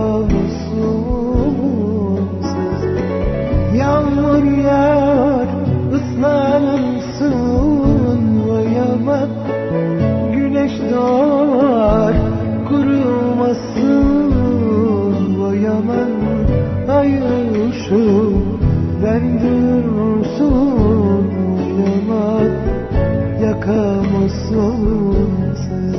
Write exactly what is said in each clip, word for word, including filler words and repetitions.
musun sen? Yağmur yağar ıslanırsın vayaman, güneş doğar kurumasın vayaman, ay ışığı verdursun vayaman, yakamazsın sen.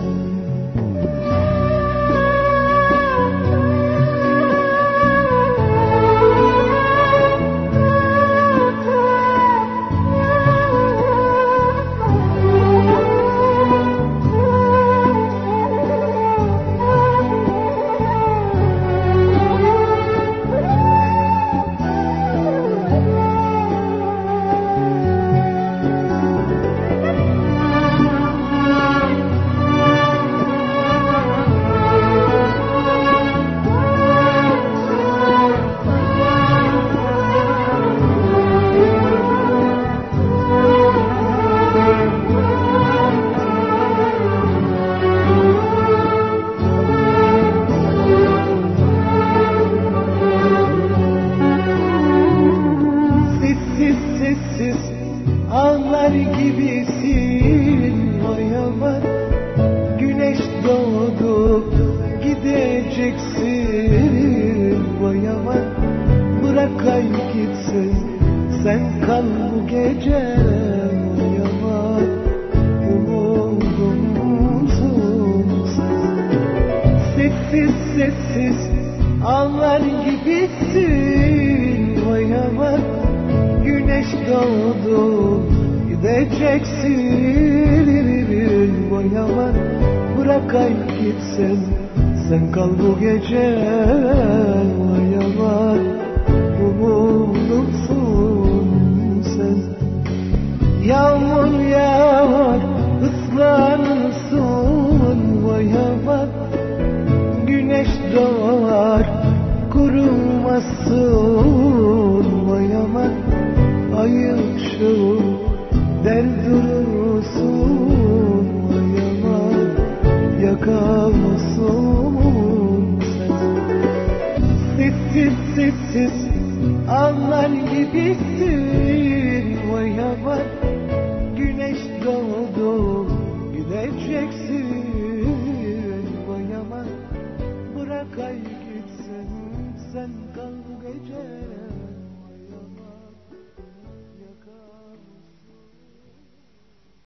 Ağlar gibisin vayaman, güneş doğdu gideceksin vayaman, bırak ay gitsin sen kal bu gece vayaman, umudumsun sen. Sessiz sessiz ağlar gibisin vayaman, güneş doğdu gideceksin vayaman, bırak ay gitsin sen kal bu gece vayaman, umudumsun sen. Yağmur yağar ıslanırsın vayaman, güneş doğar kurumasın vayaman, ay ışığı der durursun vayaman, yakamazsın sen. Sessiz sessiz ağlar gibisin